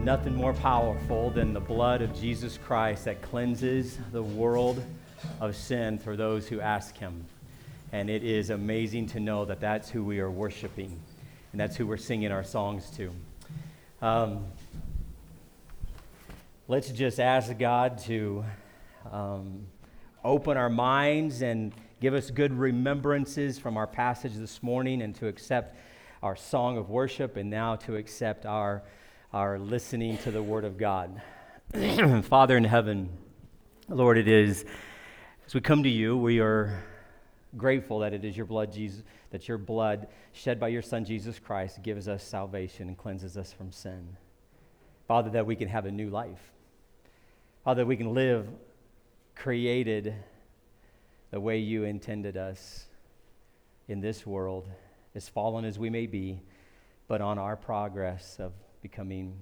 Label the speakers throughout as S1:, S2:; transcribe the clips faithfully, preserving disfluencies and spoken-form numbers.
S1: nothing more powerful than the blood of Jesus Christ that cleanses the world of sin for those who ask him. And it is amazing to know that that's who we are worshiping, and that's who we're singing our songs to. Um, let's just ask God to um, open our minds and give us good remembrances from our passage this morning, and to accept our song of worship, and now to accept our our listening to the Word of God. Father in heaven, Lord, it is, as we come to you, we are grateful that it is your blood, Jesus, that your blood shed by your Son, Jesus Christ, gives us salvation and cleanses us from sin. Father, that we can have a new life. Father, that we can live created the way you intended us in this world, as fallen as we may be, but on our progress of becoming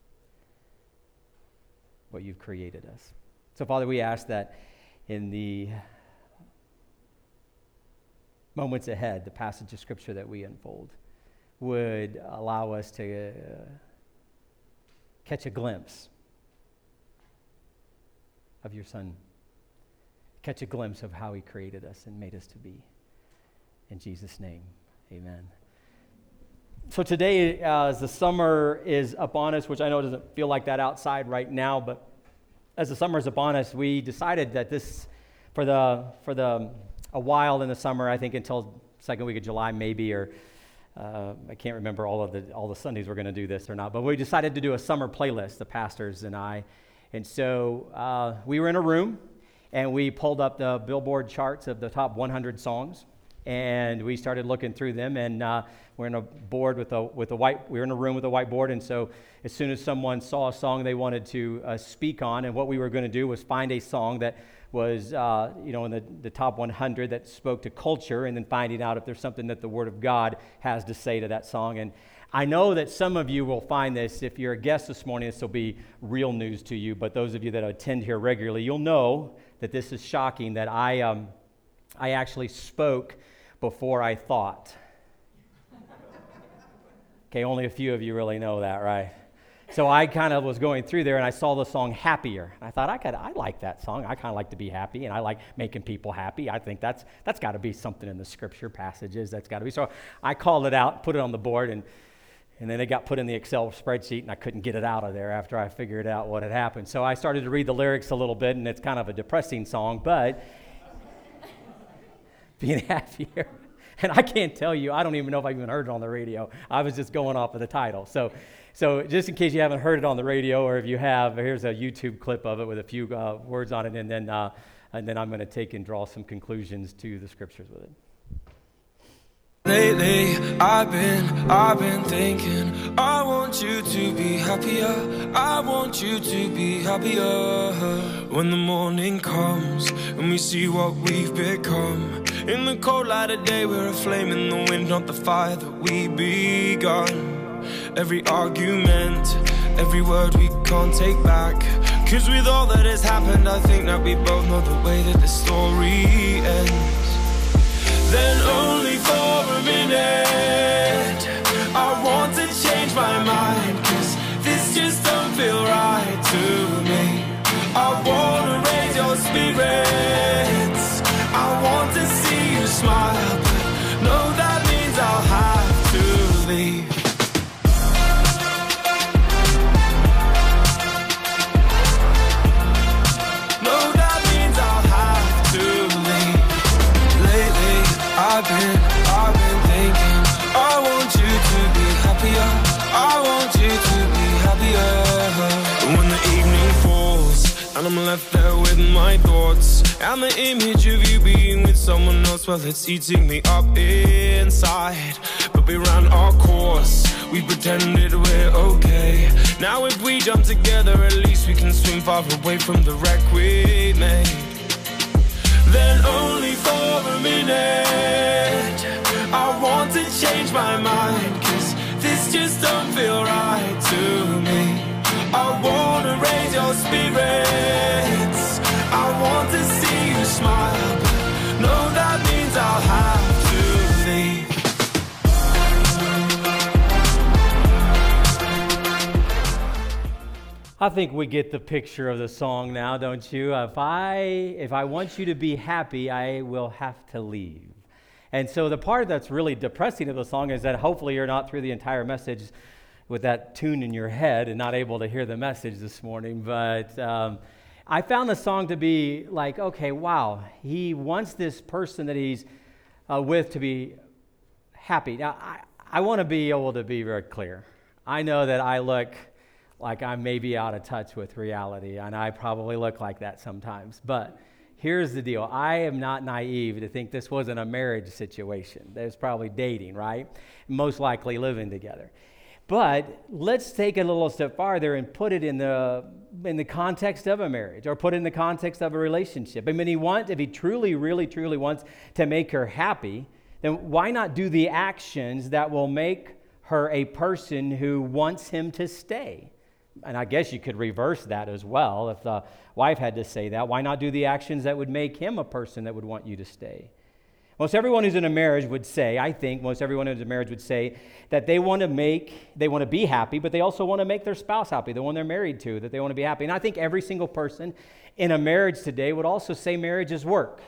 S1: what you've created us. So, Father, we ask that in the moments ahead, the passage of Scripture that we unfold would allow us to uh, catch a glimpse of your Son, catch a glimpse of how he created us and made us to be. In Jesus' name, amen. So today, uh, as the summer is upon us, which I know doesn't feel like that outside right now, but as the summer is upon us, we decided that this, for the for the a while in the summer, I think until second week of July maybe, or uh, I can't remember all of the all the Sundays we're going to do this or not, but we decided to do a summer playlist, the pastors and I, and so uh, we were in a room and we pulled up the Billboard charts of the top one hundred songs. And we started looking through them, and uh, we're in a board with a with a white. We were in a room with a whiteboard, and so as soon as someone saw a song they wanted to uh, speak on, and what we were going to do was find a song that was, uh, you know, in the, the top one hundred that spoke to culture, and then finding out if there's something that the Word of God has to say to that song. And I know that some of you will find this. If you're a guest this morning, this will be real news to you. But those of you that attend here regularly, you'll know that this is shocking. That I um, I actually spoke before I thought. Okay, only a few of you really know that, right? So I kind of was going through there and I saw the song Happier. And I thought, I could, I like that song. I kind of like to be happy, and I like making people happy. I think that's that's got to be something in the scripture passages. That's got to be. So I called it out, put it on the board, and and then it got put in the Excel spreadsheet, and I couldn't get it out of there after I figured out what had happened. So I started to read the lyrics a little bit, and it's kind of a depressing song, but being happier. And I can't tell you, I don't even know if I even heard it on the radio. I was just going off of the title. So so just in case you haven't heard it on the radio, or if you have, here's a YouTube clip of it with a few uh, words on it, and then uh, and then I'm going to take and draw some conclusions to the scriptures with it.
S2: Lately, I've been, I've been thinking, I want you to be happier, I want you to be happier. When the morning comes and we see what we've become, in the cold light of day we're a flame in the wind, not the fire that we begun. Every argument, every word we can't take back, cause with all that has happened I think that we both know the way that the story ends. Then only for a minute I want to change my mind, cause this just don't feel right to me. I wanna raise your spirits, I want to see you smile, but no, that means I'll have to leave. I've been, I've been thinking, I want you to be happier, I want you to be happier. When the evening falls and I'm left there with my thoughts, and the image of you being with someone else, well, it's eating me up inside. But we ran our course, we pretended we're okay. Now if we jump together, at least we can swim far away from the wreck we made. Then only for a minute I want to change my mind, cause this just don't feel right to me. I wanna raise your spirits, I want to see you smile, but no, that means I'll have to leave.
S1: I think we get the picture of the song now, don't you? If I if I want you to be happy, I will have to leave. And so the part that's really depressing of the song is that hopefully you're not through the entire message with that tune in your head and not able to hear the message this morning. But um, I found the song to be like, okay, wow, he wants this person that he's uh, with to be happy. Now, I, I want to be able to be very clear. I know that I look like I'm maybe out of touch with reality, and I probably look like that sometimes. But here's the deal. I am not naive to think this wasn't a marriage situation. There's probably dating, right? Most likely living together. But let's take it a little step farther and put it in the in the context of a marriage, or put it in the context of a relationship. I mean, he wants, if he truly, really, truly wants to make her happy, then why not do the actions that will make her a person who wants him to stay? And I guess you could reverse that as well. If the wife had to say that, why not do the actions that would make him a person that would want you to stay? Most everyone who's in a marriage would say, I think most everyone who's in a marriage would say that they want to make, they want to be happy, but they also want to make their spouse happy, the one they're married to, that they want to be happy. And I think every single person in a marriage today would also say marriage is work.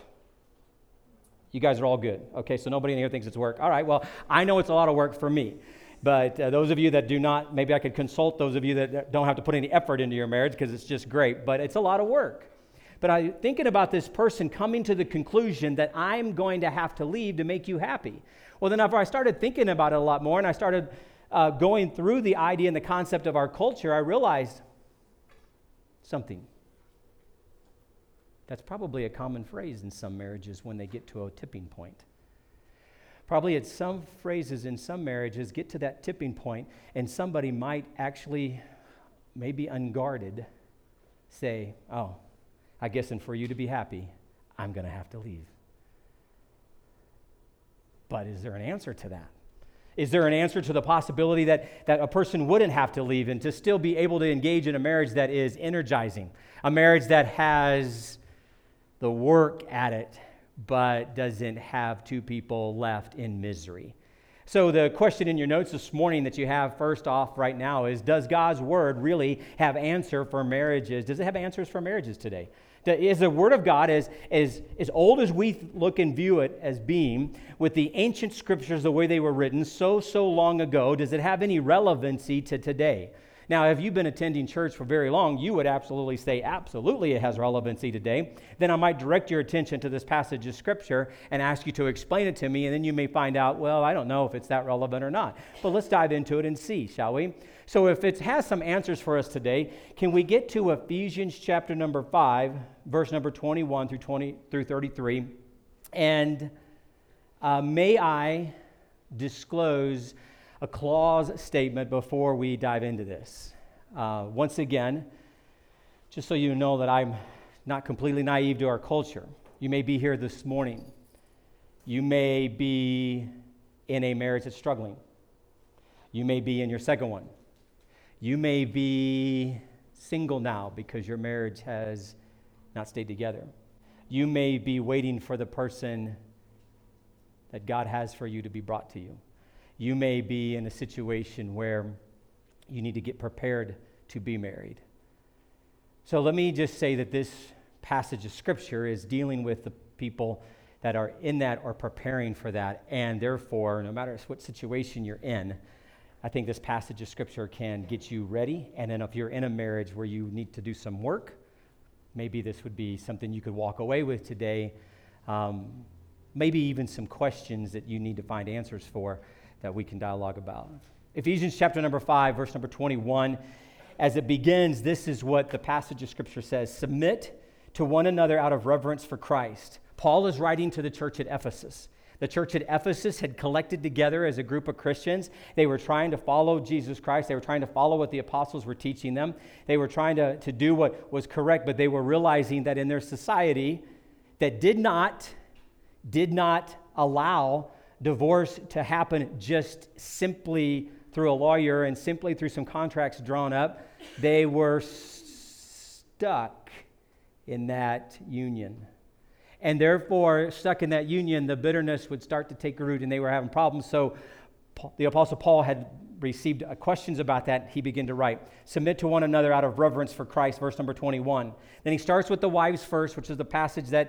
S1: You guys are all good. Okay, so nobody in here thinks it's work. All right, well, I know it's a lot of work for me. But uh, those of you that do not, maybe I could consult those of you that don't have to put any effort into your marriage because it's just great, but it's a lot of work. But I'm thinking about this person coming to the conclusion that I'm going to have to leave to make you happy. Well, then after I started thinking about it a lot more and I started uh, going through the idea and the concept of our culture, I realized something. That's probably a common phrase in some marriages when they get to a tipping point. Probably at some phrases in some marriages get to that tipping point and somebody might actually, maybe unguarded, say, oh, I guess and for you to be happy, I'm going to have to leave. But is there an answer to that? Is there an answer to the possibility that, that a person wouldn't have to leave and to still be able to engage in a marriage that is energizing, a marriage that has the work at it, but doesn't have two people left in misery? So the question in your notes this morning that you have first off right now is, does God's word really have answer for marriages? Does it have answers for marriages today? Is the word of God as, as, as old as we look and view it as being, with the ancient scriptures the way they were written so, so long ago, does it have any relevancy to today? Now, if you've been attending church for very long, you would absolutely say, absolutely it has relevancy today. Then I might direct your attention to this passage of Scripture and ask you to explain it to me, and then you may find out, well, I don't know if it's that relevant or not. But let's dive into it and see, shall we? So if it has some answers for us today, can we get to Ephesians chapter number five, verse number twenty-one through twenty through thirty-three? And uh, may I disclose a clause statement before we dive into this. Uh, once again, just so you know that I'm not completely naive to our culture. You may be here this morning. You may be in a marriage that's struggling. You may be in your second one. You may be single now because your marriage has not stayed together. You may be waiting for the person that God has for you to be brought to you. You may be in a situation where you need to get prepared to be married. So let me just say that this passage of Scripture is dealing with the people that are in that or preparing for that, and therefore, no matter what situation you're in, I think this passage of Scripture can get you ready. And then if you're in a marriage where you need to do some work, maybe this would be something you could walk away with today. Um, maybe even some questions that you need to find answers for that we can dialogue about. Ephesians chapter number five, verse number twenty-one, as it begins, this is what the passage of Scripture says: submit to one another out of reverence for Christ. Paul is writing to the church at Ephesus. The church at Ephesus had collected together as a group of Christians. They were trying to follow Jesus Christ. They were trying to follow what the apostles were teaching them. They were trying to, to do what was correct, but they were realizing that in their society that did not, did not allow divorce to happen just simply through a lawyer and simply through some contracts drawn up. They were stuck in that union. And therefore, stuck in that union, the bitterness would start to take root and they were having problems. So the Apostle Paul had received uh, questions about that, he began to write, submit to one another out of reverence for Christ, verse number twenty-one. Then he starts with the wives first, which is the passage that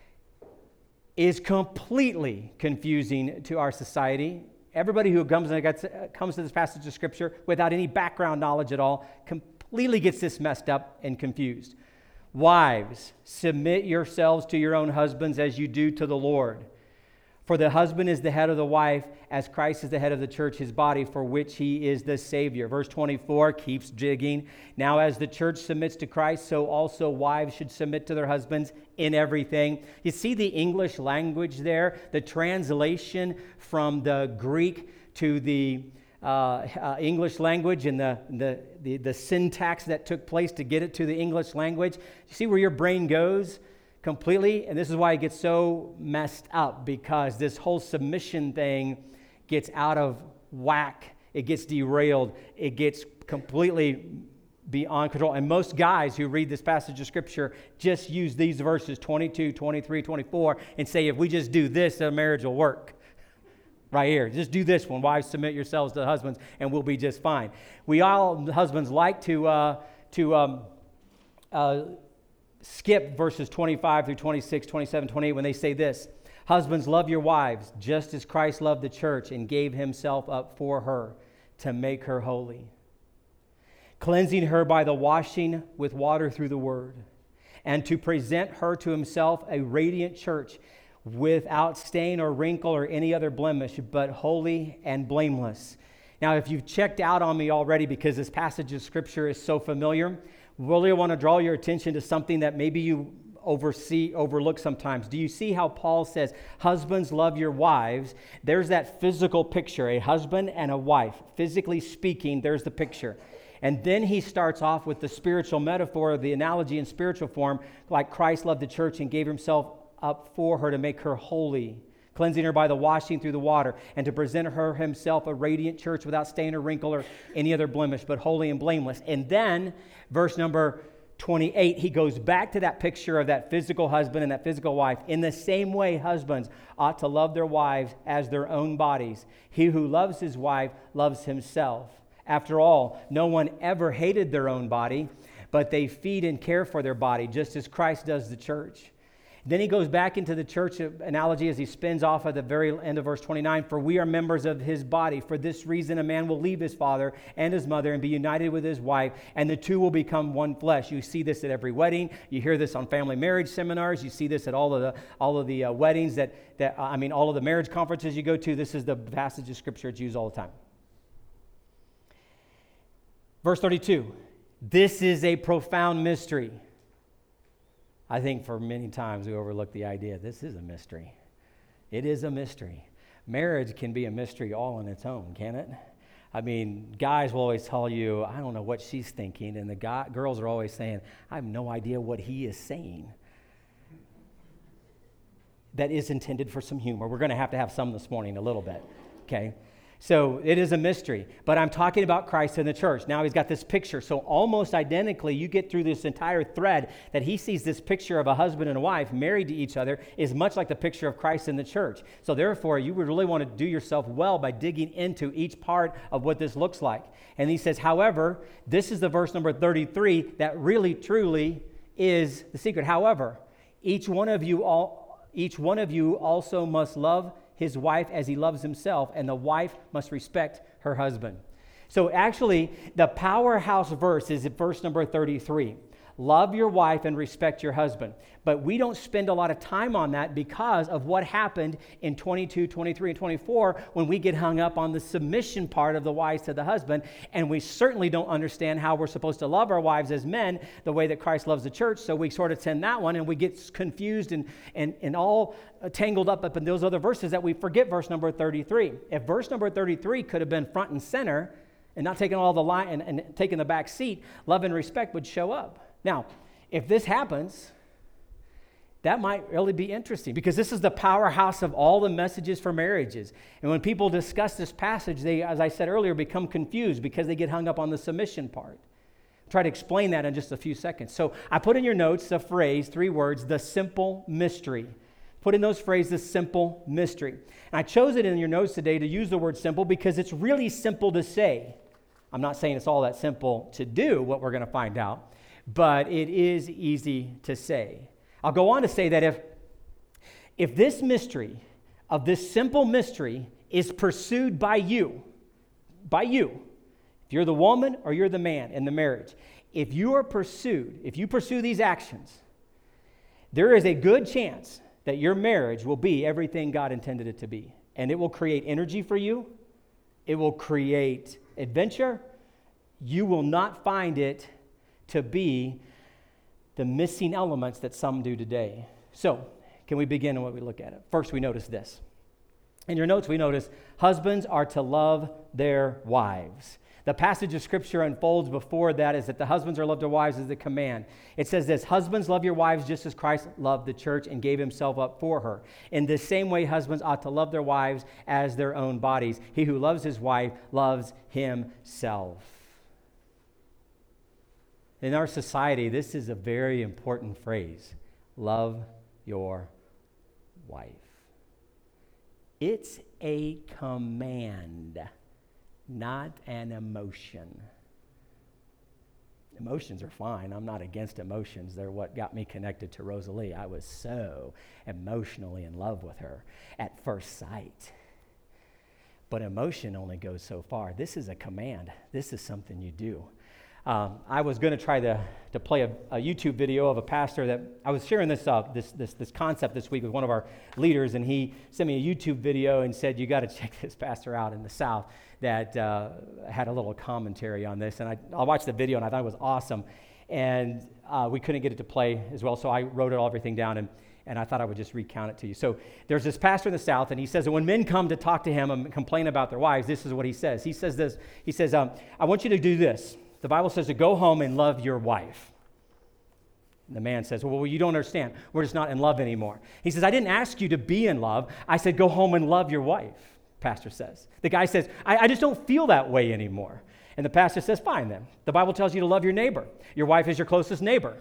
S1: is completely confusing to our society. Everybody who comes, and gets, uh, comes to this passage of Scripture without any background knowledge at all completely gets this messed up and confused. Wives, submit yourselves to your own husbands as you do to the Lord. For the husband is the head of the wife, as Christ is the head of the church, his body, for which he is the Savior. Verse twenty-four keeps digging. Now as the church submits to Christ, so also wives should submit to their husbands in everything. You see the English language there, the translation from the Greek to the uh, uh, English language and the, the, the, the syntax that took place to get it to the English language. You see where your brain goes? Completely, and this is why it gets so messed up, because this whole submission thing gets out of whack. It gets derailed. It gets completely beyond control. And most guys who read this passage of Scripture just use these verses, twenty-two, twenty-three, twenty-four, and say, if we just do this, the marriage will work. Right here. Just do this one. Wives, submit yourselves to the husbands, and we'll be just fine. We all, husbands, like to, uh, to um, uh, skip verses twenty-five through twenty-six, twenty-seven, twenty-eight when they say this. Husbands, love your wives, just as Christ loved the church and gave himself up for her to make her holy, cleansing her by the washing with water through the word, and to present her to himself a radiant church without stain or wrinkle or any other blemish, but holy and blameless. Now, if you've checked out on me already because this passage of Scripture is so familiar, really want to draw your attention to something that maybe you oversee, overlook sometimes. Do you see how Paul says, husbands, love your wives? There's that physical picture, a husband and a wife. Physically speaking, there's the picture. And then he starts off with the spiritual metaphor, the analogy in spiritual form, like Christ loved the church and gave himself up for her to make her holy, cleansing her by the washing through the water, and to present her himself a radiant church without stain or wrinkle or any other blemish, but holy and blameless. And then, verse number twenty-eight, he goes back to that picture of that physical husband and that physical wife. In the same way, husbands ought to love their wives as their own bodies. He who loves his wife loves himself. After all, no one ever hated their own body, but they feed and care for their body, just as Christ does the church. Then he goes back into the church analogy as he spins off at the very end of verse twenty-nine. For we are members of his body. For this reason, a man will leave his father and his mother and be united with his wife, and the two will become one flesh. You see this at every wedding. You hear this on family marriage seminars. You see this at all of the all of the uh, weddings that that uh, I mean, all of the marriage conferences you go to. This is the passage of Scripture it's used all the time. Verse thirty-two. This is a profound mystery. I think for many times we overlook the idea this is a mystery. It is a mystery. Marriage can be a mystery all on its own, can it? I mean, guys will always tell you, I don't know what she's thinking, and the guy, girls are always saying, I have no idea what he is saying. That is intended for some humor. We're going to have to have some this morning, a little bit, okay? So it is a mystery, but I'm talking about Christ and the church. Now he's got this picture. So almost identically, you get through this entire thread that he sees this picture of a husband and a wife married to each other is much like the picture of Christ and the church. So therefore, you would really want to do yourself well by digging into each part of what this looks like. And he says, however, this is the verse number thirty-three that really, truly is the secret. However, each one of you all, each one of you also must love his wife as he loves himself, and the wife must respect her husband. So actually, the powerhouse verse is at verse number thirty-three. Love your wife and respect your husband. But we don't spend a lot of time on that because of what happened in twenty-two, twenty-three, and twenty-four when we get hung up on the submission part of the wives to the husband. And we certainly don't understand how we're supposed to love our wives as men the way that Christ loves the church. So we sort of tend that one and we get confused and, and, and all tangled up, up in those other verses that we forget verse number thirty-three. If verse number thirty-three could have been front and center and not taking all the line and, and taking the back seat, love and respect would show up. Now, if this happens, that might really be interesting because this is the powerhouse of all the messages for marriages. And when people discuss this passage, they, as I said earlier, become confused because they get hung up on the submission part. I'll try to explain that in just a few seconds. So I put in your notes a phrase, three words, the simple mystery. put in those phrases, simple mystery. And I chose it in your notes today to use the word simple because it's really simple to say. I'm not saying it's all that simple to do, what we're going to find out, but it is easy to say. I'll go on to say that if, if this mystery, of this simple mystery, is pursued by you, by you, if you're the woman or you're the man in the marriage, if you are pursued, if you pursue these actions, there is a good chance that your marriage will be everything God intended it to be. And it will create energy for you. It will create adventure. You will not find it to be the missing elements that some do today. So, can we begin in what we look at it? First, we notice this. In your notes, we notice husbands are to love their wives. The passage of Scripture unfolds before that is that the husbands are loved their wives as the command. It says this, husbands, love your wives just as Christ loved the church and gave himself up for her. In the same way, husbands ought to love their wives as their own bodies. He who loves his wife loves himself. In our society, this is a very important phrase. Love your wife. It's a command, not an emotion. Emotions are fine. I'm not against emotions. They're what got me connected to Rosalie. I was so emotionally in love with her at first sight. But emotion only goes so far. This is a command. This is something you do. Um, I was going to try to, to play a, a YouTube video of a pastor that I was sharing this, uh, this this this concept this week with one of our leaders, and he sent me a YouTube video and said, you got to check this pastor out in the South that uh, had a little commentary on this. And I, I watched the video, and I thought it was awesome. And uh, we couldn't get it to play as well, so I wrote it all everything down, and, and I thought I would just recount it to you. So there's this pastor in the South, and he says that when men come to talk to him and complain about their wives, this is what he says. He says this. He says, um, I want you to do this. The Bible says to go home and love your wife. The man says, well, you don't understand. We're just not in love anymore. He says, I didn't ask you to be in love. I said, go home and love your wife, pastor says. The guy says, I, I just don't feel that way anymore. And the pastor says, fine then. The Bible tells you to love your neighbor. Your wife is your closest neighbor.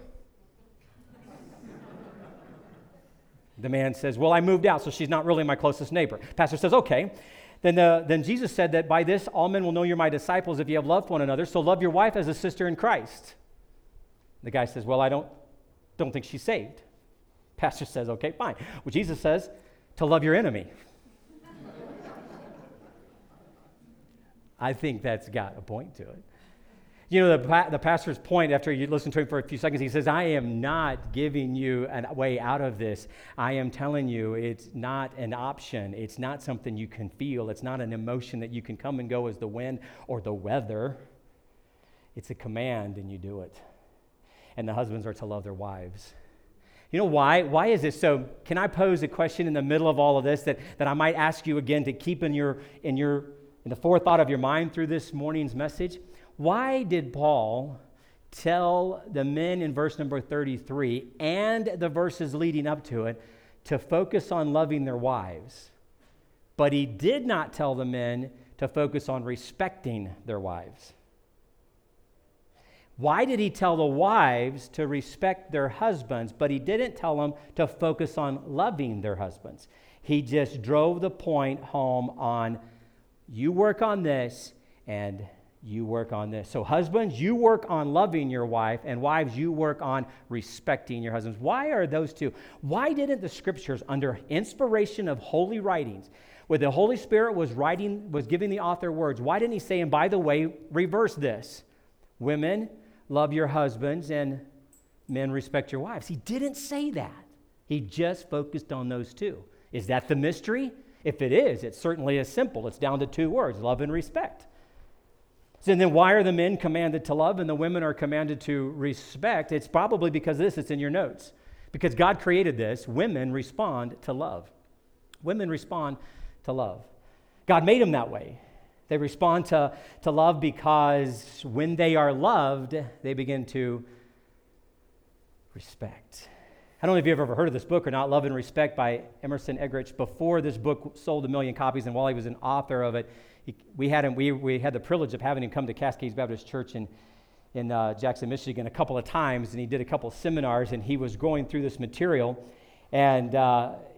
S1: The man says, well, I moved out, so she's not really my closest neighbor. Pastor says, okay. Then, uh, then Jesus said that by this all men will know you're my disciples if you have love for one another, so love your wife as a sister in Christ. The guy says, well, I don't, don't think she's saved. Pastor says, okay, fine. Well, Jesus says to love your enemy. I think that's got a point to it. You know, the, the pastor's point, after you listen to him for a few seconds, he says, I am not giving you a way out of this. I am telling you it's not an option. It's not something you can feel. It's not an emotion that you can come and go as the wind or the weather. It's a command, and you do it. And the husbands are to love their wives. You know why? Why is this? So can I pose a question in the middle of all of this that, that I might ask you again to keep in your in your in the forethought of your mind through this morning's message? Why did Paul tell the men in verse number thirty-three and the verses leading up to it to focus on loving their wives, but he did not tell the men to focus on respecting their wives? Why did he tell the wives to respect their husbands, but he didn't tell them to focus on loving their husbands? He just drove the point home on, you work on this, and you work on this. So husbands, you work on loving your wife, and wives, you work on respecting your husbands. Why are those two? Why didn't the Scriptures, under inspiration of holy writings, where the Holy Spirit was writing, was giving the author words, why didn't he say, and by the way, reverse this? Women, love your husbands, and men, respect your wives. He didn't say that. He just focused on those two. Is that the mystery? If it is, it certainly is simple. It's down to two words, love and respect. So then why are the men commanded to love and the women are commanded to respect? It's probably because of this. It's in your notes. Because God created this, women respond to love. Women respond to love. God made them that way. They respond to, to love because when they are loved, they begin to respect. I don't know if you've ever heard of this book or not, Love and Respect by Emerson Eggerichs. Before this book sold a million copies, and while he was an author of it, he, we had him. We, we had the privilege of having him come to Cascades Baptist Church in, in uh, Jackson, Michigan a couple of times, and he did a couple of seminars, and he was going through this material, and uh,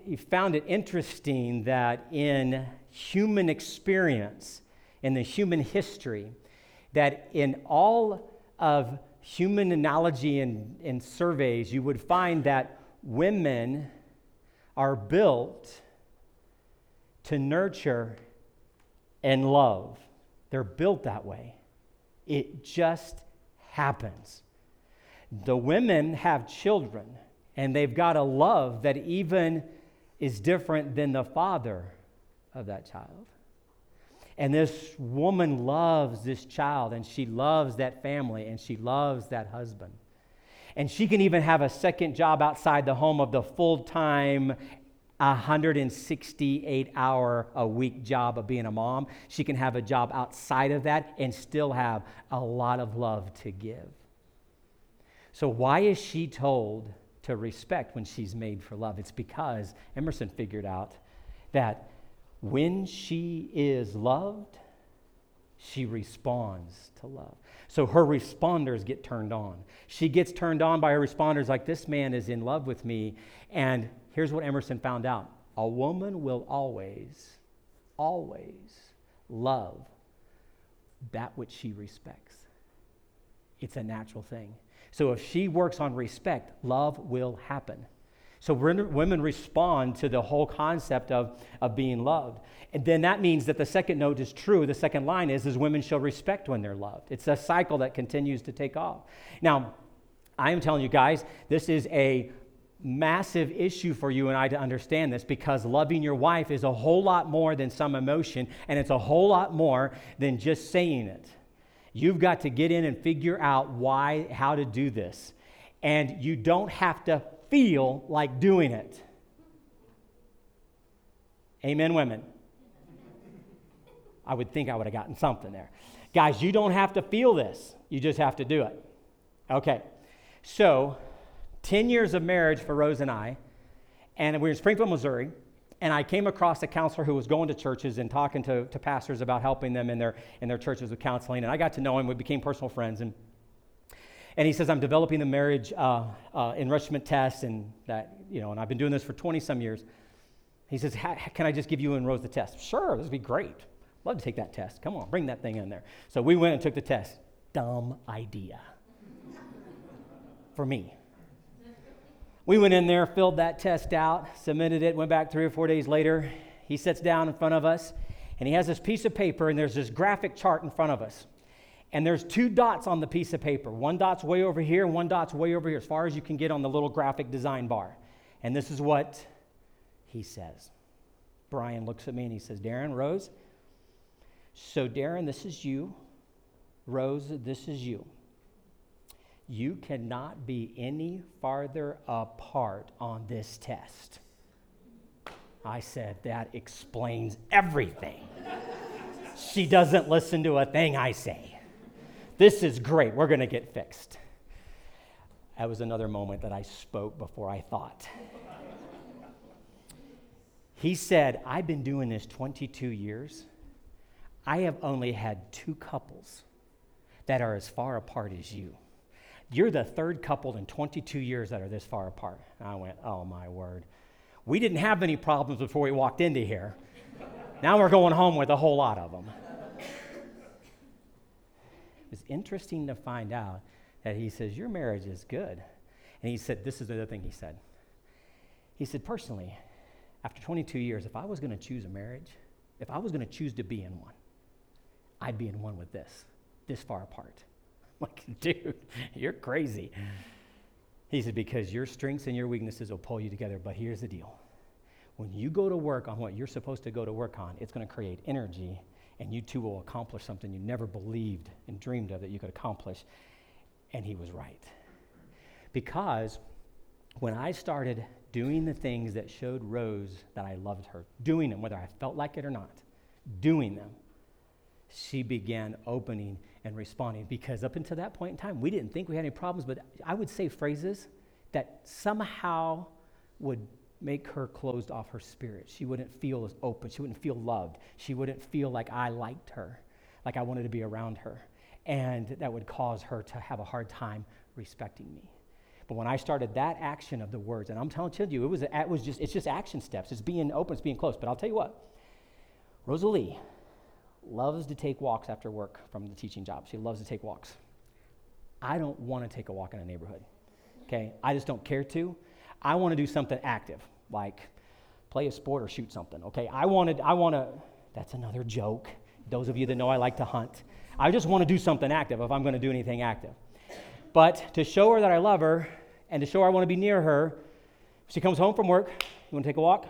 S1: he found it interesting that in human experience, in the human history, that in all of human analogy and, and surveys, you would find that women are built to nurture and love. They're built that way. It just happens. The women have children, and they've got a love that even is different than the father of that child. And this woman loves this child, and she loves that family, and she loves that husband. And she can even have a second job outside the home of the full-time one hundred sixty-eight hour a week job of being a mom. She can have a job outside of that and still have a lot of love to give. So why is she told to respect when she's made for love? It's because Emerson figured out that when she is loved, she responds to love. So her responders get turned on. She gets turned on by her responders like, this man is in love with me. And here's what Emerson found out. A woman will always, always love that which she respects. It's a natural thing. So if she works on respect, love will happen. So women respond to the whole concept of, of being loved. And then that means that the second note is true. The second line is, is women shall respect when they're loved. It's a cycle that continues to take off. Now, I am telling you guys, this is a massive issue for you and I to understand this, because loving your wife is a whole lot more than some emotion, and it's a whole lot more than just saying it. You've got to get in and figure out why, how to do this. And you don't have to feel like doing it. Amen, women. I would think I would have gotten something there. Guys, you don't have to feel this. You just have to do it. Okay. So, ten years of marriage for Rose and I, and we were in Springfield, Missouri, and I came across a counselor who was going to churches and talking to, to pastors about helping them in their in their churches with counseling, and I got to know him. We became personal friends, and and he says, I'm developing the marriage uh, uh, enrichment test, and that, you know, and I've been doing this for twenty-some years. He says, can I just give you and Rose the test? Sure, this would be great. Love to take that test. Come on, bring that thing in there. So we went and took the test. Dumb idea for me. We went in there, filled that test out, submitted it, went back three or four days later. He sits down in front of us, and he has this piece of paper, and there's this graphic chart in front of us. And there's two dots on the piece of paper. One dot's way over here, and one dot's way over here, as far as you can get on the little graphic design bar. And this is what he says. Brian looks at me, and he says, Darren, Rose, so Darren, this is you. Rose, this is you. You cannot be any farther apart on this test. I said, that explains everything. She doesn't listen to a thing I say. This is great. We're going to get fixed. That was another moment that I spoke before I thought. He said, I've been doing this twenty-two years. I have only had two couples that are as far apart as you. You're the third couple in twenty-two years that are this far apart. And I went, oh my word. We didn't have any problems before we walked into here. Now we're going home with a whole lot of them. It was interesting to find out that he says, your marriage is good. And he said, this is the other thing he said. He said, personally, after twenty-two years, if I was going to choose a marriage, if I was going to choose to be in one, I'd be in one with this, this far apart. I'm like, dude, you're crazy. He said, because your strengths and your weaknesses will pull you together. But here's the deal. When you go to work on what you're supposed to go to work on, it's going to create energy, and you two will accomplish something you never believed and dreamed of that you could accomplish. And he was right. Because when I started doing the things that showed Rose that I loved her, doing them, whether I felt like it or not, doing them, she began opening and responding. Because up until that point in time, we didn't think we had any problems, but I would say phrases that somehow would make her closed off her spirit. She wouldn't feel as open. She wouldn't feel loved. She wouldn't feel like I liked her, like I wanted to be around her. And that would cause her to have a hard time respecting me. But when I started that action of the words, and I'm telling you, it was, it was just, it's just action steps. It's being open, it's being close. But I'll tell you what, Rosalie loves to take walks after work from the teaching job. She loves to take walks. I don't want to take a walk in a neighborhood, okay? I just don't care to. I want to do something active, like play a sport or shoot something, okay? I wanted, I want to, that's another joke. Those of you that know I like to hunt. I just want to do something active if I'm going to do anything active. But to show her that I love her and to show her I want to be near her, she comes home from work. You want to take a walk?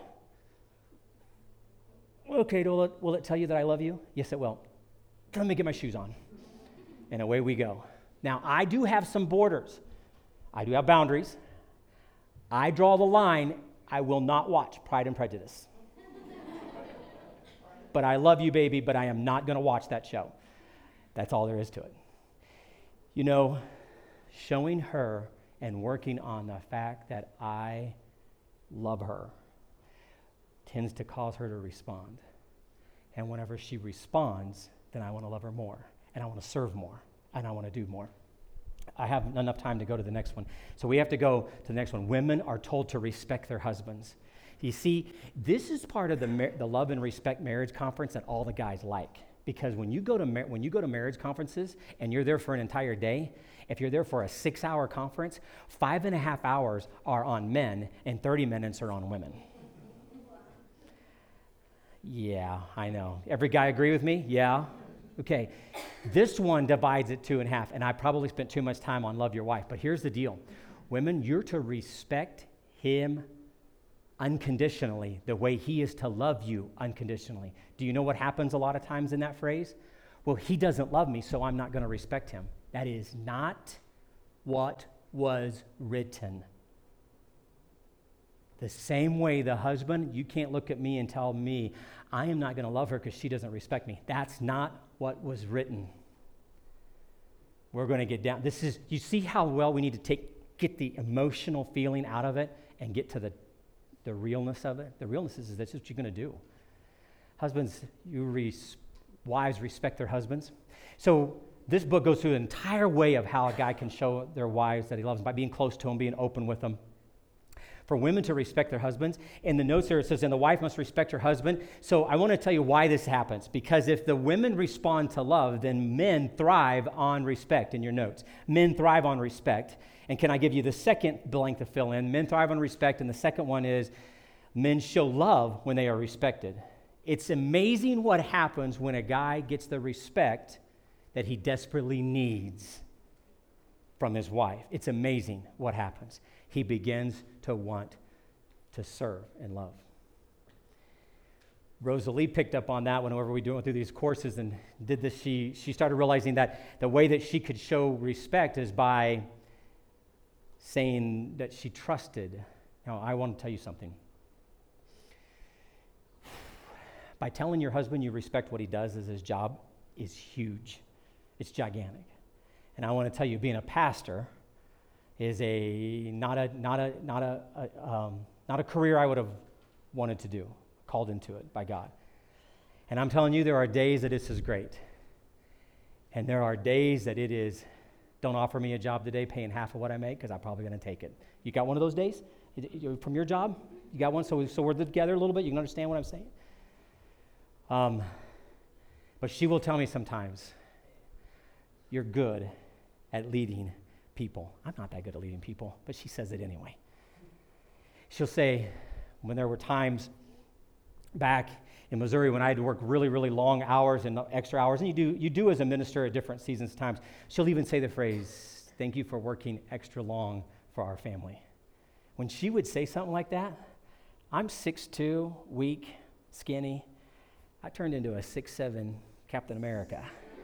S1: Okay, will it, will it tell you that I love you? Yes, it will. Let me get my shoes on. And away we go. Now, I do have some borders. I do have boundaries. I draw the line. I will not watch Pride and Prejudice. But I love you, baby, but I am not going to watch that show. That's all there is to it. You know, showing her and working on the fact that I love her tends to cause her to respond. And whenever she responds, then I want to love her more, and I want to serve more, and I want to do more. I have enough time to go to the next one. So we have to go to the next one. Women are told to respect their husbands. You see, this is part of the mar- the Love and Respect Marriage Conference that all the guys like. Because when you go to mar- when you go to marriage conferences and you're there for an entire day, if you're there for a six-hour conference, five and a half hours are on men and thirty minutes are on women. Yeah, I know. Every guy agree with me? Yeah. Okay. This one divides it two and a half, and I probably spent too much time on love your wife. But here's the deal. Women, you're to respect him unconditionally the way he is to love you unconditionally. Do you know what happens a lot of times in that phrase? Well, he doesn't love me, so I'm not going to respect him. That is not what was written. The same way the husband, you can't look at me and tell me, I am not going to love her because she doesn't respect me. That's not what was written. We're going to get down. This is, you see how well we need to take, get the emotional feeling out of it and get to the, the realness of it? The realness is, is this is what you're going to do. Husbands, you res, wives respect their husbands. So this book goes through the entire way of how a guy can show their wives that he loves them by being close to them, being open with them. For women to respect their husbands. In the notes there it says, and the wife must respect her husband. So I want to tell you why this happens. Because if the women respond to love, then men thrive on respect in your notes. Men thrive on respect. And can I give you the second blank to fill in? Men thrive on respect. And the second one is men show love when they are respected. It's amazing what happens when a guy gets the respect that he desperately needs from his wife. It's amazing what happens. He begins to want to serve and love. Rosalie picked up on that whenever we went through these courses and did this. She, she started realizing that the way that she could show respect is by saying that she trusted. Now, I want to tell you something. By telling your husband you respect what he does as his job is huge. It's gigantic. And I want to tell you, being a pastor is a not a not a not a, a um, not a career I would have wanted to do, called into it by God. And I'm telling you, there are days that this is great, and there are days that it is. Don't offer me a job today, paying half of what I make, because I'm probably going to take it. You got one of those days from your job? You got one? So so we're together a little bit. You can understand what I'm saying. Um, but she will tell me sometimes, "You're good at leading people." I'm not that good at leading people, but she says it anyway. She'll say, when there were times back in Missouri when I had to work really, really long hours and extra hours, and you do you do as a minister at different seasons times, she'll even say the phrase, "Thank you for working extra long for our family." When she would say something like that, I'm six two, weak, skinny. I turned into a six seven Captain America.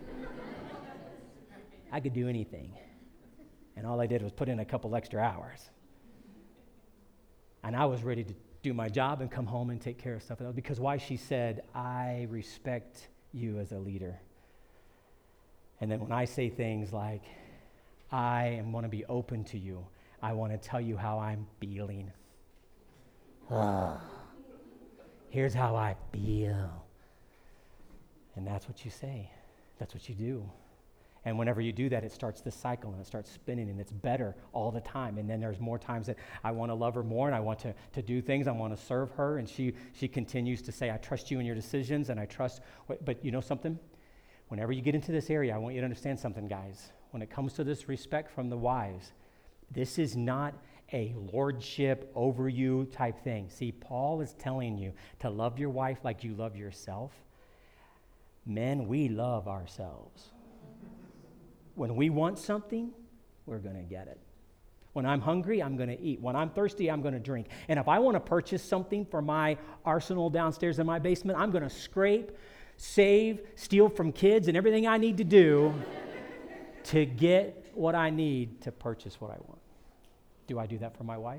S1: I could do anything. And all I did was put in a couple extra hours. And I was ready to do my job and come home and take care of stuff. Because why? She said, I respect you as a leader. And then when I say things like, I am want to be open to you, I want to tell you how I'm feeling. Oh, here's how I feel. And that's what you say. That's what you do. And whenever you do that, it starts this cycle, and it starts spinning, and it's better all the time. And then there's more times that I want to love her more, and I want to, to do things. I want to serve her. And she she continues to say, I trust you in your decisions, and I trust. What, but you know something? Whenever you get into this area, I want you to understand something, guys. When it comes to this respect from the wives, this is not a lordship over you type thing. See, Paul is telling you to love your wife like you love yourself. Men, we love ourselves. When we want something, we're going to get it. When I'm hungry, I'm going to eat. When I'm thirsty, I'm going to drink. And if I want to purchase something for my arsenal downstairs in my basement, I'm going to scrape, save, steal from kids and everything I need to do to get what I need to purchase what I want. Do I do that for my wife?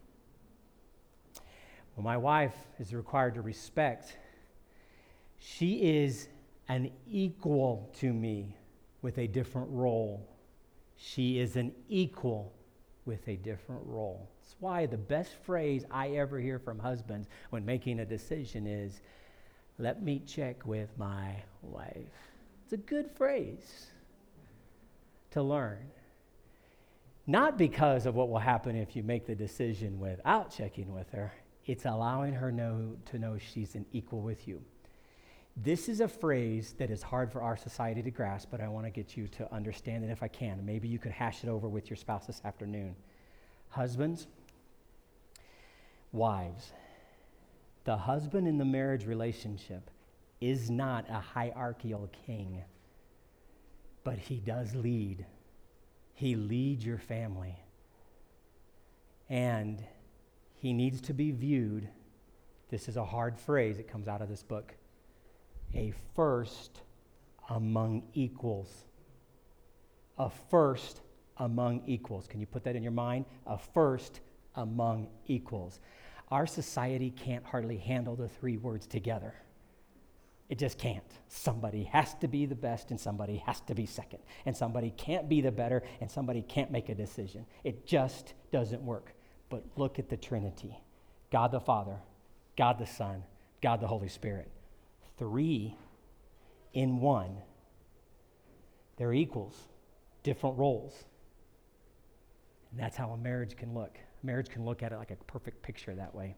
S1: Well, my wife is required to respect. She is an equal to me with a different role. She is an equal with a different role. That's why the best phrase I ever hear from husbands when making a decision is, let me check with my wife. It's a good phrase to learn. Not because of what will happen if you make the decision without checking with her. It's allowing her know to know she's an equal with you. This is a phrase that is hard for our society to grasp, but I want to get you to understand it if I can. Maybe you could hash it over with your spouse this afternoon. Husbands, wives, the husband in the marriage relationship is not a hierarchical king, but he does lead. He leads your family. And he needs to be viewed, this is a hard phrase, it comes out of this book, a first among equals. A first among equals. Can you put that in your mind? A first among equals. Our society can't hardly handle the three words together. It just can't. Somebody has to be the best and somebody has to be second. And somebody can't be the better and somebody can't make a decision. It just doesn't work. But look at the Trinity. God the Father, God the Son, God the Holy Spirit. Three in one. They're equals, different roles. And that's how a marriage can look. Marriage can look at it like a perfect picture that way.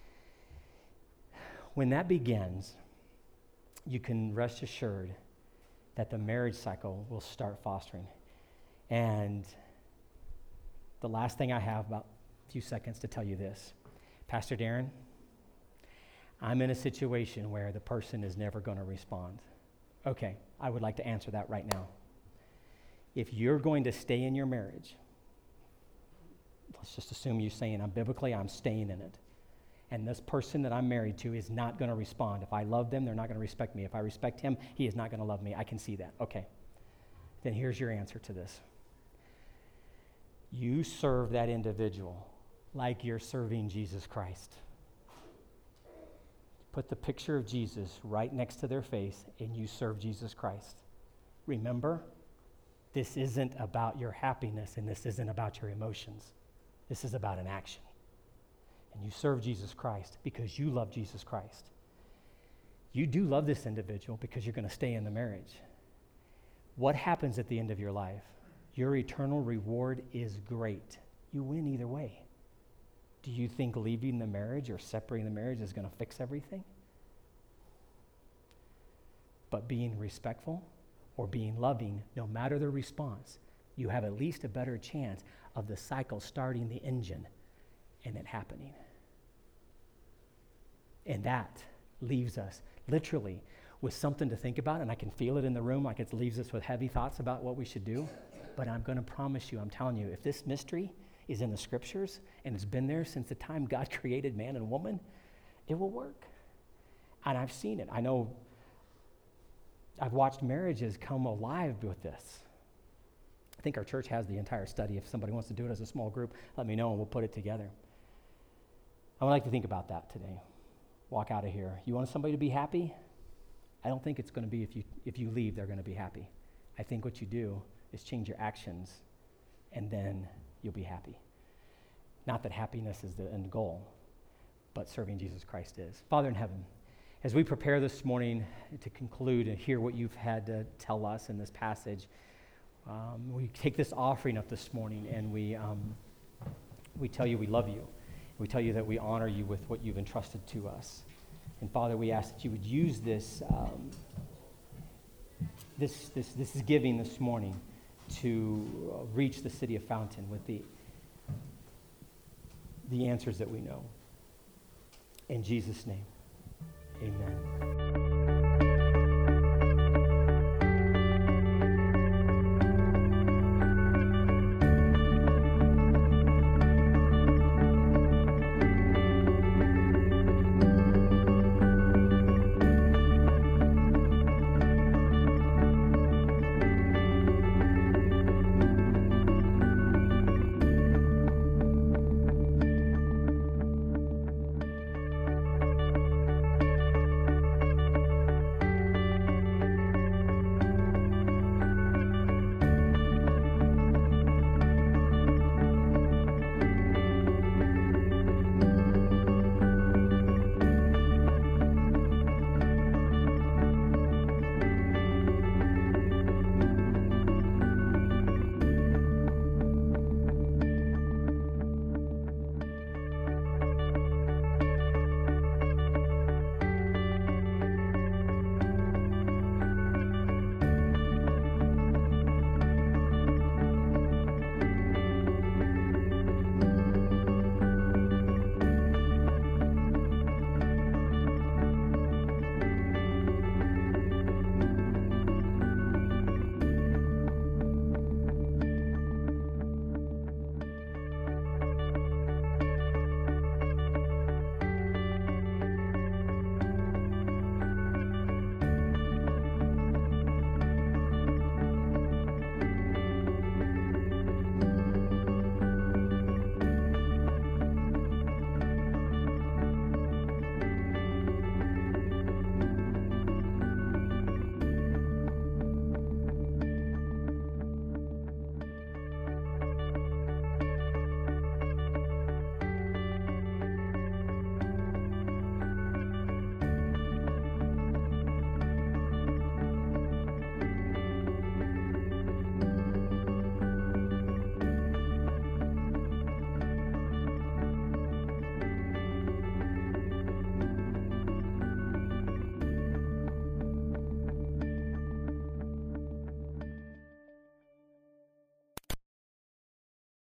S1: When that begins, you can rest assured that the marriage cycle will start fostering. And the last thing I have, about a few seconds to tell you this. Pastor Darren, I'm in a situation where the person is never going to respond. Okay, I would like to answer that right now. If you're going to stay in your marriage, let's just assume you're saying, I'm biblically, I'm staying in it. And this person that I'm married to is not going to respond. If I love them, they're not going to respect me. If I respect him, he is not going to love me. I can see that. Okay. Then here's your answer to this. You serve that individual like you're serving Jesus Christ. Put the picture of Jesus right next to their face and you serve Jesus Christ. Remember, this isn't about your happiness and this isn't about your emotions. This is about an action. And you serve Jesus Christ because you love Jesus Christ. You do love this individual because you're going to stay in the marriage. What happens at the end of your life? Your eternal reward is great. You win either way. Do you think leaving the marriage or separating the marriage is going to fix everything? But being respectful or being loving, no matter the response, you have at least a better chance of the cycle starting the engine and it happening. And that leaves us literally with something to think about, and I can feel it in the room like it leaves us with heavy thoughts about what we should do. But I'm going to promise you, I'm telling you, if this mystery is in the scriptures and it's been there since the time God created man and woman, it will work. And I've seen it. I know I've watched marriages come alive with this. I think our church has the entire study. If somebody wants to do it as a small group, let me know and we'll put it together. I would like to think about that today. Walk out of here. You want somebody to be happy? I don't think it's going to be if you if you leave, they're going to be happy. I think what you do is change your actions and then you'll be happy. Not that happiness is the end goal, but serving Jesus Christ is. Father in heaven, as we prepare this morning to conclude and hear what you've had to tell us in this passage, Um, we take this offering up this morning, and we um, we tell you we love you. We tell you that we honor you with what you've entrusted to us. And Father, we ask that you would use this um, this this this giving this morning to reach the city of Fountain with the the answers that we know. In Jesus' name, amen.